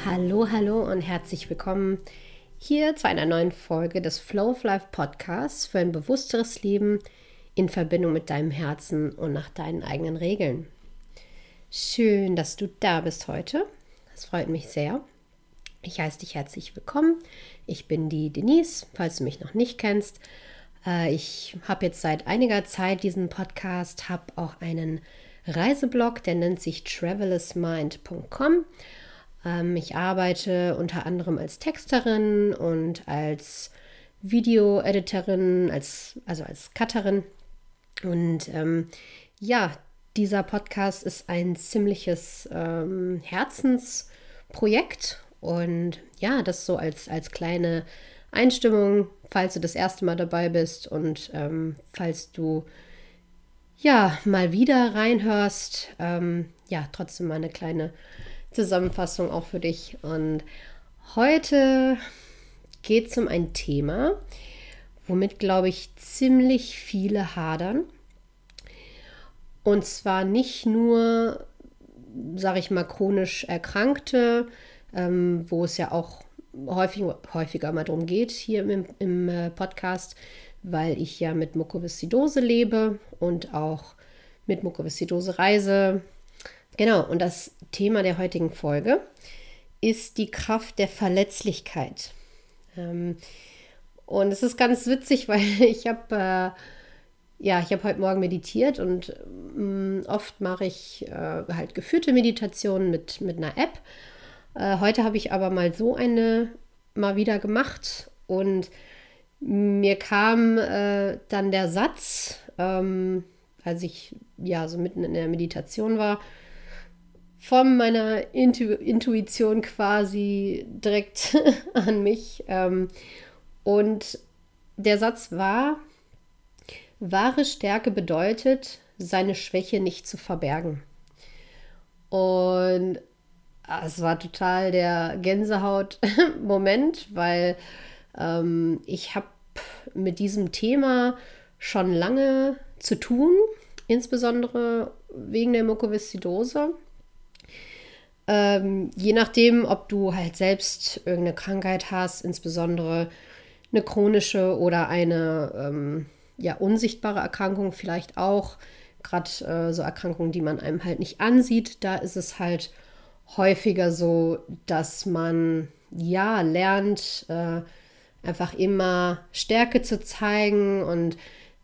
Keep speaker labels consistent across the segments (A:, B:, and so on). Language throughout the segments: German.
A: Hallo, hallo und herzlich willkommen hier zu einer neuen Folge des Flow of Life Podcasts für ein bewussteres Leben in Verbindung mit deinem Herzen und nach deinen eigenen Regeln. Schön, dass du da bist heute. Das freut mich sehr. Ich heiße dich herzlich willkommen. Ich bin die Denise, falls du mich noch nicht kennst. Ich habe jetzt seit einiger Zeit diesen Podcast, habe auch einen Reiseblog, der nennt sich travelersmind.com. Ich arbeite unter anderem als Texterin und als Video-Editorin, also als Cutterin. Und dieser Podcast ist ein ziemliches Herzensprojekt. Und ja, das so als kleine Einstimmung, falls du das erste Mal dabei bist und falls du ja mal wieder reinhörst, trotzdem mal eine kleine Zusammenfassung auch für dich. Und heute geht es um ein Thema, womit, glaube ich, ziemlich viele hadern. Und zwar nicht nur, sage ich mal, chronisch Erkrankte, wo es ja auch häufiger mal darum geht hier im Podcast, weil ich ja mit Mukoviszidose lebe und auch mit Mukoviszidose reise. Genau, und das Thema der heutigen Folge ist die Kraft der Verletzlichkeit. Und es ist ganz witzig, weil ich habe heute Morgen meditiert und oft mache ich halt geführte Meditationen mit einer App. Heute habe ich aber mal wieder gemacht und mir kam dann der Satz, als ich so mitten in der Meditation war, von meiner Intuition quasi direkt an mich. Und der Satz war: Wahre Stärke bedeutet, seine Schwäche nicht zu verbergen. Und es war total der Gänsehaut-Moment, weil ich habe mit diesem Thema schon lange zu tun, insbesondere wegen der Mukoviszidose. Je nachdem, ob du halt selbst irgendeine Krankheit hast, insbesondere eine chronische oder eine unsichtbare Erkrankung vielleicht auch, gerade so Erkrankungen, die man einem halt nicht ansieht, da ist es halt häufiger so, dass man lernt, einfach immer Stärke zu zeigen und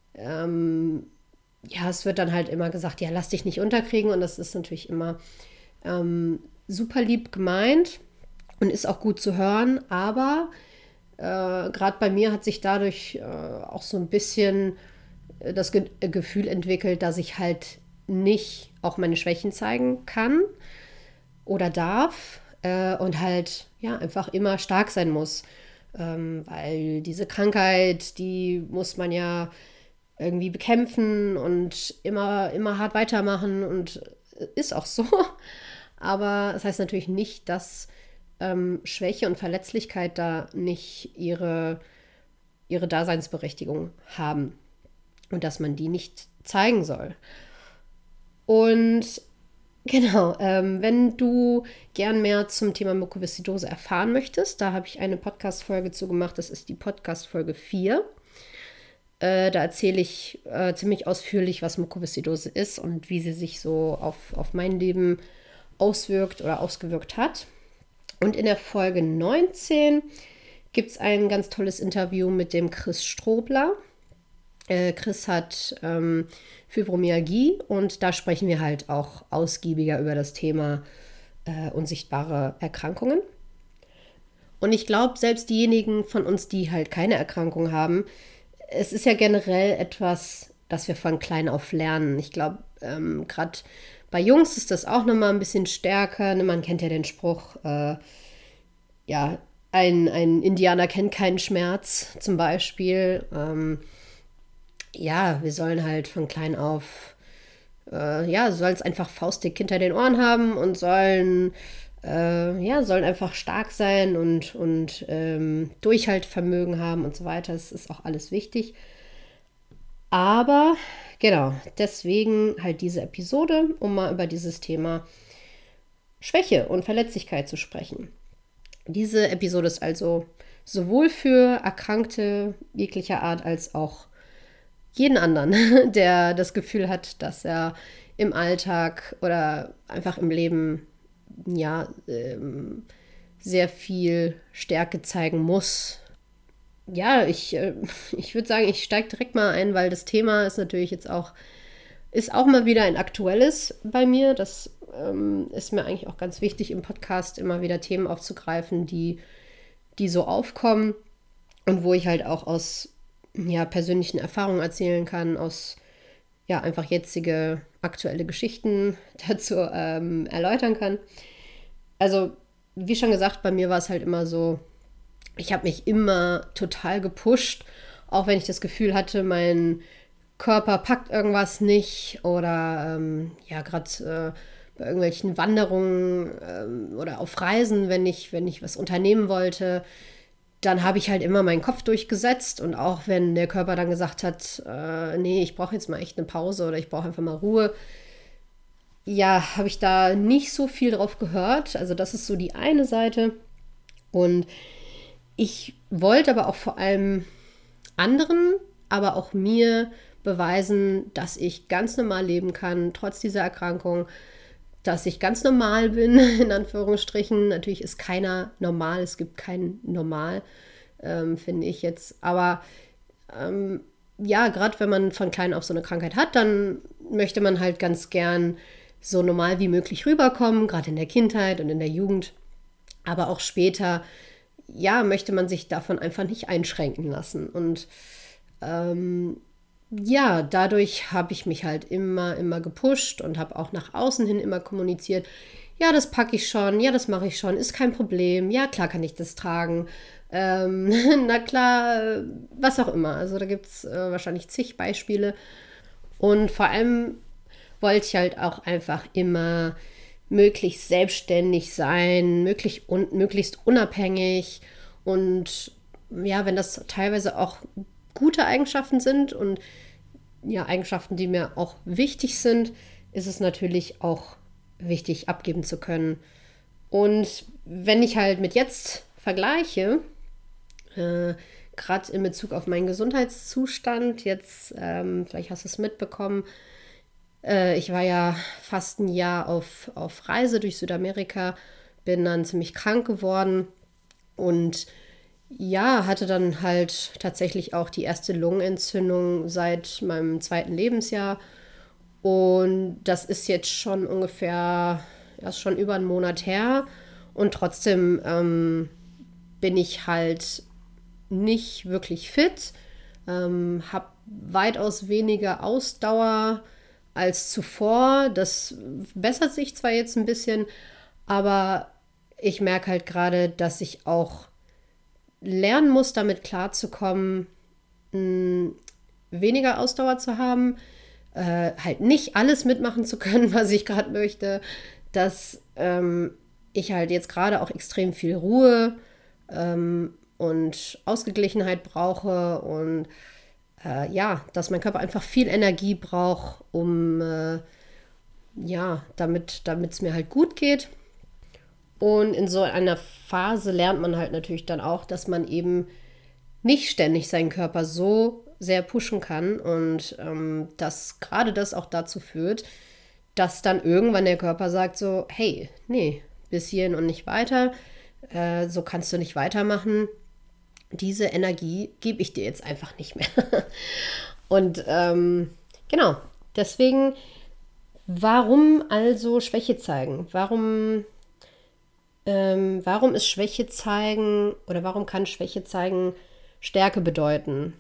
A: es wird dann halt immer gesagt, ja, lass dich nicht unterkriegen, und das ist natürlich immer super lieb gemeint und ist auch gut zu hören, aber gerade bei mir hat sich dadurch auch so ein bisschen das Gefühl entwickelt, dass ich halt nicht auch meine Schwächen zeigen kann oder darf und halt einfach immer stark sein muss, weil diese Krankheit, die muss man ja irgendwie bekämpfen und immer hart weitermachen, und ist auch so. Aber das heißt natürlich nicht, dass Schwäche und Verletzlichkeit da nicht ihre Daseinsberechtigung haben und dass man die nicht zeigen soll. Und genau, wenn du gern mehr zum Thema Mukoviszidose erfahren möchtest, da habe ich eine Podcast-Folge zu gemacht, das ist die Podcast-Folge 4. Da erzähle ich ziemlich ausführlich, was Mukoviszidose ist und wie sie sich so auf mein Leben auswirkt oder ausgewirkt hat. Und in der Folge 19 gibt es ein ganz tolles Interview mit dem Chris Strobler. Chris hat Fibromyalgie, und da sprechen wir halt auch ausgiebiger über das Thema unsichtbare Erkrankungen. Und ich glaube, selbst diejenigen von uns, die halt keine Erkrankung haben, es ist ja generell etwas, das wir von klein auf lernen. Ich glaube, gerade bei Jungs ist das auch nochmal ein bisschen stärker. Ne? Man kennt ja den Spruch, ein Indianer kennt keinen Schmerz zum Beispiel. Wir sollen halt von klein auf, sollen es einfach faustdick hinter den Ohren haben und sollen einfach stark sein und Durchhaltevermögen haben und so weiter. Das ist auch alles wichtig. Aber genau, deswegen halt diese Episode, um mal über dieses Thema Schwäche und Verletzlichkeit zu sprechen. Diese Episode ist also sowohl für Erkrankte jeglicher Art als auch jeden anderen, der das Gefühl hat, dass er im Alltag oder einfach im Leben ja sehr viel Stärke zeigen muss. Ja, ich würde sagen, ich steige direkt mal ein, weil das Thema ist natürlich jetzt auch, ist auch mal wieder ein aktuelles bei mir. Das ist mir eigentlich auch ganz wichtig im Podcast, immer wieder Themen aufzugreifen, die so aufkommen und wo ich halt auch aus ja, persönlichen Erfahrungen erzählen kann, aus ja, einfach jetzige aktuelle Geschichten dazu erläutern kann. Also, wie schon gesagt, bei mir war es halt immer so, ich habe mich immer total gepusht, auch wenn ich das Gefühl hatte, mein Körper packt irgendwas nicht oder ja, gerade bei irgendwelchen Wanderungen oder auf Reisen, wenn ich was unternehmen wollte, dann habe ich halt immer meinen Kopf durchgesetzt und auch wenn der Körper dann gesagt hat, nee, ich brauche jetzt mal echt eine Pause oder ich brauche einfach mal Ruhe, ja, habe ich da nicht so viel drauf gehört. Also das ist so die eine Seite. Und ich wollte aber auch vor allem anderen, aber auch mir beweisen, dass ich ganz normal leben kann, trotz dieser Erkrankung, dass ich ganz normal bin, in Anführungsstrichen. Natürlich ist keiner normal, es gibt kein Normal, finde ich jetzt. Aber ja, gerade wenn man von klein auf so eine Krankheit hat, dann möchte man halt ganz gern so normal wie möglich rüberkommen, gerade in der Kindheit und in der Jugend. Aber auch später, ja, möchte man sich davon einfach nicht einschränken lassen. Und ja, dadurch habe ich mich halt immer gepusht und habe auch nach außen hin immer kommuniziert. Ja, das packe ich schon, ja, das mache ich schon, ist kein Problem. Ja, klar kann ich das tragen. Na klar, was auch immer. Also da gibt es wahrscheinlich zig Beispiele. Und vor allem wollte ich halt auch einfach immer möglichst selbstständig sein, möglichst unabhängig. Und ja, wenn das teilweise auch gute Eigenschaften sind und ja, Eigenschaften, die mir auch wichtig sind, ist es natürlich auch wichtig, abgeben zu können. Und wenn ich halt mit jetzt vergleiche, gerade in Bezug auf meinen Gesundheitszustand, jetzt, vielleicht hast du es mitbekommen, ich war ja fast ein Jahr auf Reise durch Südamerika, bin dann ziemlich krank geworden und ja, hatte dann halt tatsächlich auch die erste Lungenentzündung seit meinem zweiten Lebensjahr. Und das ist jetzt schon ungefähr, erst schon über einen Monat her. Und trotzdem bin ich halt nicht wirklich fit, habe weitaus weniger Ausdauer als zuvor. Das bessert sich zwar jetzt ein bisschen, aber ich merke halt gerade, dass ich auch lernen muss, damit klarzukommen, weniger Ausdauer zu haben, halt nicht alles mitmachen zu können, was ich gerade möchte, dass ich halt jetzt gerade auch extrem viel Ruhe und Ausgeglichenheit brauche und ja, dass mein Körper einfach viel Energie braucht, um ja, damit es mir halt gut geht. Und in so einer Phase lernt man halt natürlich dann auch, dass man eben nicht ständig seinen Körper so sehr pushen kann und dass gerade das auch dazu führt, dass dann irgendwann der Körper sagt so, hey, nee, bis hierhin und nicht weiter, so kannst du nicht weitermachen. Diese Energie gebe ich dir jetzt einfach nicht mehr. Und genau, deswegen, warum also Schwäche zeigen? Warum ist Schwäche zeigen oder warum kann Schwäche zeigen Stärke bedeuten?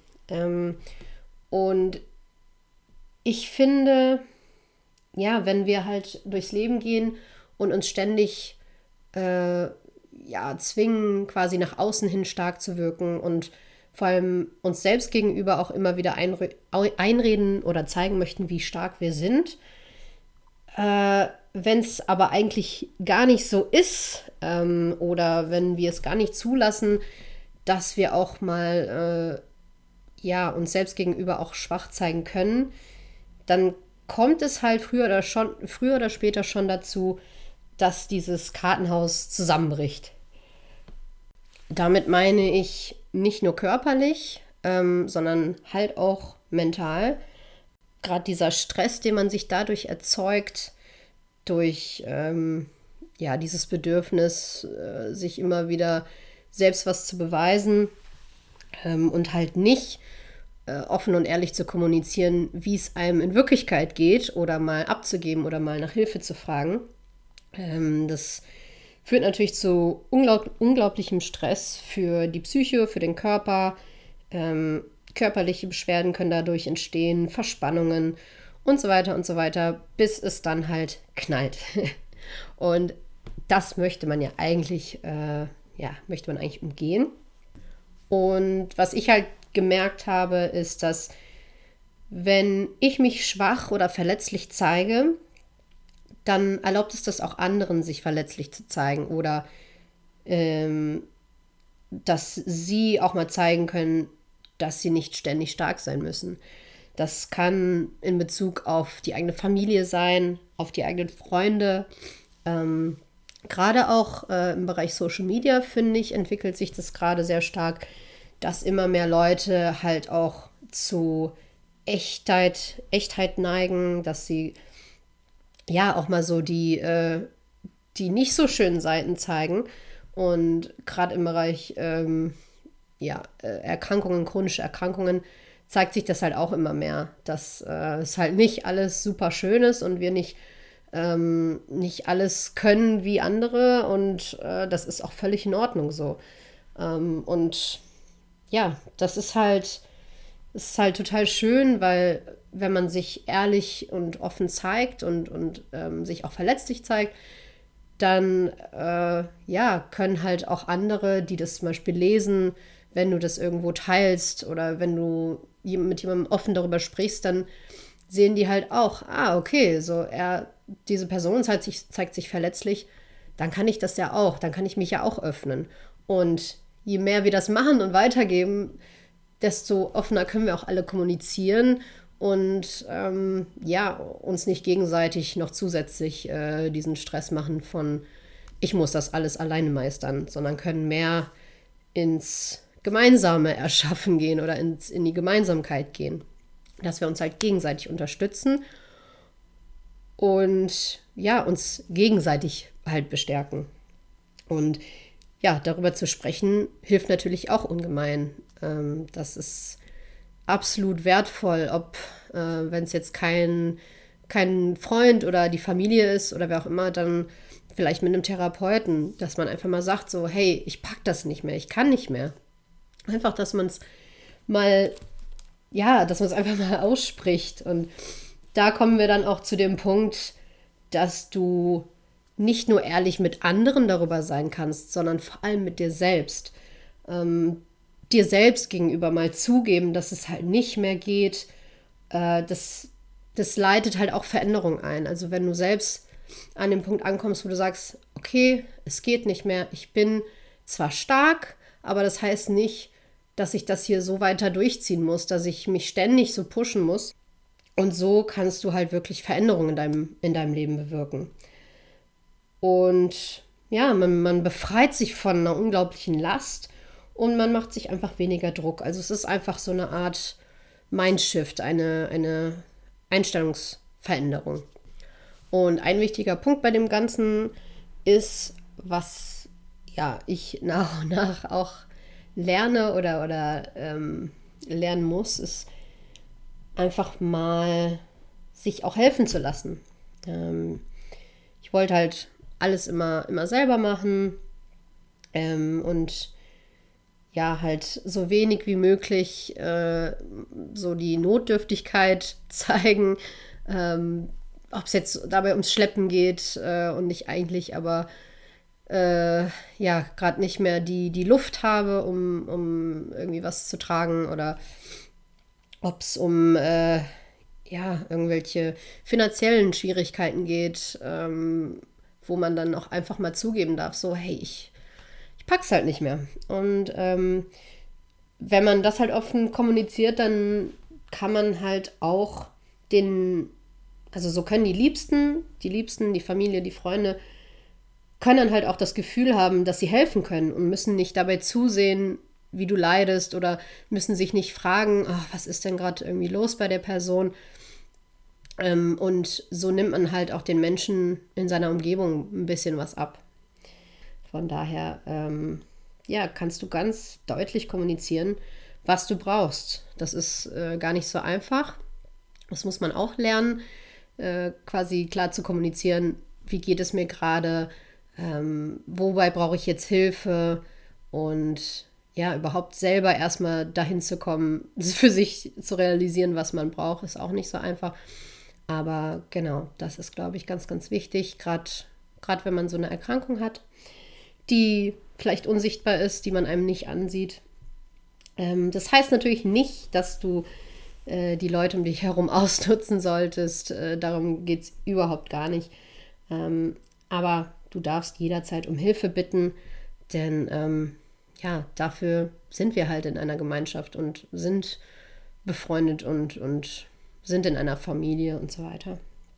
A: Und ich finde, ja, wenn wir halt durchs Leben gehen und uns ständig ja, zwingen, quasi nach außen hin stark zu wirken und vor allem uns selbst gegenüber auch immer wieder einreden oder zeigen möchten, wie stark wir sind, wenn es aber eigentlich gar nicht so ist oder wenn wir es gar nicht zulassen, dass wir auch mal ja, uns selbst gegenüber auch schwach zeigen können, dann kommt es halt früher oder später schon dazu, dass dieses Kartenhaus zusammenbricht. Damit meine ich nicht nur körperlich, sondern halt auch mental. Gerade dieser Stress, den man sich dadurch erzeugt, durch ja, dieses Bedürfnis, sich immer wieder selbst was zu beweisen und halt nicht offen und ehrlich zu kommunizieren, wie es einem in Wirklichkeit geht oder mal abzugeben oder mal nach Hilfe zu fragen. Das führt natürlich zu unglaublichem Stress für die Psyche, für den Körper. Körperliche Beschwerden können dadurch entstehen, Verspannungen und so weiter, bis es dann halt knallt. Und das möchte man ja eigentlich, möchte man eigentlich umgehen. Und was ich halt gemerkt habe, ist, dass wenn ich mich schwach oder verletzlich zeige, dann erlaubt es das auch anderen, sich verletzlich zu zeigen oder dass sie auch mal zeigen können, dass sie nicht ständig stark sein müssen. Das kann in Bezug auf die eigene Familie sein, auf die eigenen Freunde. Gerade auch im Bereich Social Media, finde ich, entwickelt sich das gerade sehr stark, dass immer mehr Leute halt auch zu Echtheit neigen, dass sie ja auch mal so die nicht so schönen Seiten zeigen. Und gerade im Bereich Erkrankungen, chronische Erkrankungen, zeigt sich das halt auch immer mehr, dass es halt nicht alles super schön ist und wir nicht alles können wie andere und das ist auch völlig in Ordnung so. Und ja, ist halt total schön, weil wenn man sich ehrlich und offen zeigt und sich auch verletzlich zeigt, dann können halt auch andere, die das zum Beispiel lesen, wenn du das irgendwo teilst oder wenn du mit jemandem offen darüber sprichst, dann sehen die halt auch, okay, so diese Person zeigt sich verletzlich, dann kann ich das ja auch, dann kann ich mich ja auch öffnen. Und je mehr wir das machen und weitergeben, desto offener können wir auch alle kommunizieren und uns nicht gegenseitig noch zusätzlich diesen Stress machen von, ich muss das alles alleine meistern, sondern können mehr ins Gemeinsame erschaffen gehen oder in die Gemeinsamkeit gehen. Dass wir uns halt gegenseitig unterstützen und ja, uns gegenseitig halt bestärken. Und ja, darüber zu sprechen, hilft natürlich auch ungemein. Das ist absolut wertvoll, ob wenn es jetzt kein Freund oder die Familie ist oder wer auch immer, dann vielleicht mit einem Therapeuten, dass man einfach mal sagt so, hey, ich pack das nicht mehr, ich kann nicht mehr. Einfach, dass man es mal, dass man es einfach mal ausspricht. Und da kommen wir dann auch zu dem Punkt, dass du nicht nur ehrlich mit anderen darüber sein kannst, sondern vor allem mit dir selbst. Dir selbst gegenüber mal zugeben, dass es halt nicht mehr geht. Das leitet halt auch Veränderung ein. Also wenn du selbst an dem Punkt ankommst, wo du sagst, okay, es geht nicht mehr, ich bin zwar stark, aber das heißt nicht, dass ich das hier so weiter durchziehen muss, dass ich mich ständig so pushen muss. Und so kannst du halt wirklich Veränderungen in deinem Leben bewirken. Und ja, man befreit sich von einer unglaublichen Last und man macht sich einfach weniger Druck. Also es ist einfach so eine Art Mindshift, eine Einstellungsveränderung. Und ein wichtiger Punkt bei dem Ganzen ist, was ich nach und nach auch lerne oder lernen muss, ist einfach mal sich auch helfen zu lassen. Ich wollte halt alles immer selber machen und ja, halt so wenig wie möglich so die Notdürftigkeit zeigen, ob es jetzt dabei ums Schleppen geht und nicht eigentlich, aber gerade nicht mehr die Luft habe, um irgendwie was zu tragen oder ob es um irgendwelche finanziellen Schwierigkeiten geht, wo man dann auch einfach mal zugeben darf, so hey, ich pack's halt nicht mehr. Und wenn man das halt offen kommuniziert, dann kann man halt auch so können die Liebsten, die Familie, die Freunde können dann halt auch das Gefühl haben, dass sie helfen können und müssen nicht dabei zusehen, wie du leidest oder müssen sich nicht fragen, ach, was ist denn gerade irgendwie los bei der Person. Und so nimmt man halt auch den Menschen in seiner Umgebung ein bisschen was ab. Von daher, kannst du ganz deutlich kommunizieren, was du brauchst. Das ist gar nicht so einfach. Das muss man auch lernen, quasi klar zu kommunizieren, wie geht es mir gerade, wobei brauche ich jetzt Hilfe und ja, überhaupt selber erstmal dahin zu kommen, für sich zu realisieren, was man braucht, ist auch nicht so einfach. Aber genau, das ist, glaube ich, ganz, ganz wichtig, gerade wenn man so eine Erkrankung hat, die vielleicht unsichtbar ist, die man einem nicht ansieht. Das heißt natürlich nicht, dass du die Leute um dich herum ausnutzen solltest. Darum geht es überhaupt gar nicht. Aber du darfst jederzeit um Hilfe bitten, denn dafür sind wir halt in einer Gemeinschaft und sind befreundet und sind in einer Familie und so weiter.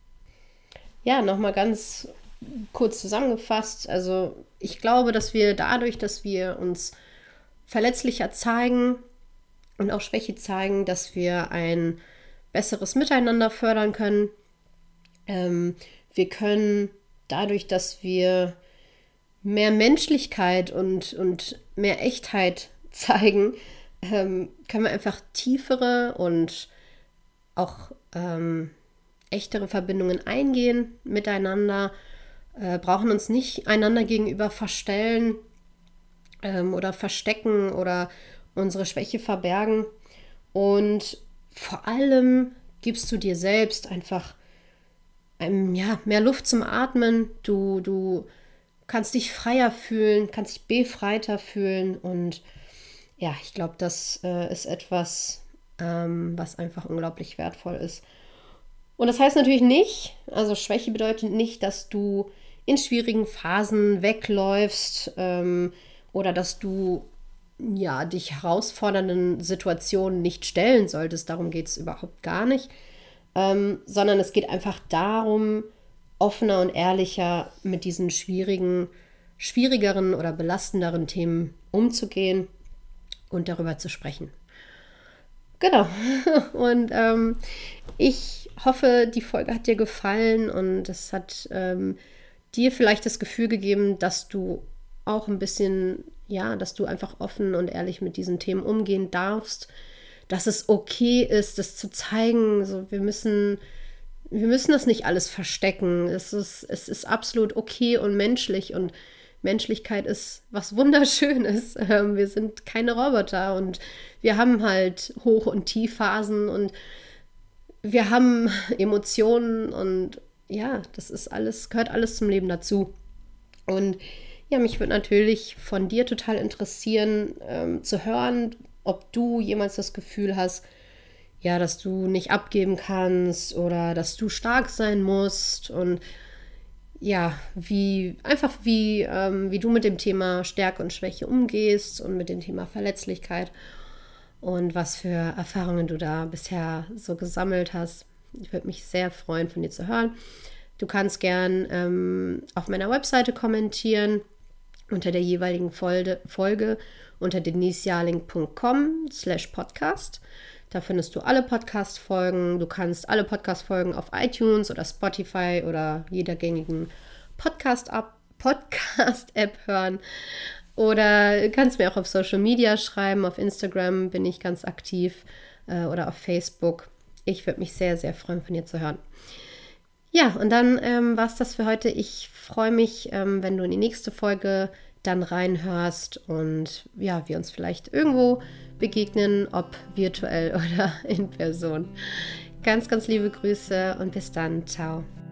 A: Ja, nochmal ganz kurz zusammengefasst. Also ich glaube, dass wir dadurch, dass wir uns verletzlicher zeigen und auch Schwäche zeigen, dass wir ein besseres Miteinander fördern können. Wir können dadurch, dass wir mehr Menschlichkeit und mehr Echtheit zeigen, können wir einfach tiefere und auch echtere Verbindungen eingehen miteinander, brauchen uns nicht einander gegenüber verstellen oder verstecken oder unsere Schwäche verbergen. Und vor allem gibst du dir selbst einfach mehr Luft zum Atmen. Du kannst dich freier fühlen, kannst dich befreiter fühlen. Und ja, ich glaube, das ist etwas, was einfach unglaublich wertvoll ist. Und das heißt natürlich nicht, also Schwäche bedeutet nicht, dass du in schwierigen Phasen wegläufst oder dass du dich herausfordernden Situationen nicht stellen solltest. Darum geht es überhaupt gar nicht. Sondern es geht einfach darum, offener und ehrlicher mit diesen schwierigeren oder belastenderen Themen umzugehen und darüber zu sprechen. Genau. Und ich hoffe, die Folge hat dir gefallen und es hat dir vielleicht das Gefühl gegeben, dass du auch ein bisschen, dass du einfach offen und ehrlich mit diesen Themen umgehen darfst, dass es okay ist, das zu zeigen. So, wir müssen das nicht alles verstecken. Es ist absolut okay und menschlich und Menschlichkeit ist was Wunderschönes. Wir sind keine Roboter und wir haben halt Hoch- und Tiefphasen und wir haben Emotionen und ja, das ist alles, gehört alles zum Leben dazu. Und ja, mich würde natürlich von dir total interessieren, zu hören, ob du jemals das Gefühl hast, ja, dass du nicht abgeben kannst oder dass du stark sein musst und ja, wie du mit dem Thema Stärke und Schwäche umgehst und mit dem Thema Verletzlichkeit und was für Erfahrungen du da bisher so gesammelt hast. Ich würde mich sehr freuen, von dir zu hören. Du kannst gern auf meiner Webseite kommentieren unter der jeweiligen Folge unter denisejarling.com/podcast. Da findest du alle Podcast-Folgen. Du kannst alle Podcast-Folgen auf iTunes oder Spotify oder jeder gängigen Podcast-App hören. Oder kannst mir auch auf Social Media schreiben. Auf Instagram bin ich ganz aktiv oder auf Facebook. Ich würde mich sehr, sehr freuen, von dir zu hören. Ja, und dann war es das für heute. Ich freue mich, wenn du in die nächste Folge dann reinhörst und ja, wir uns vielleicht irgendwo begegnen, ob virtuell oder in Person. Ganz, ganz liebe Grüße und bis dann. Ciao.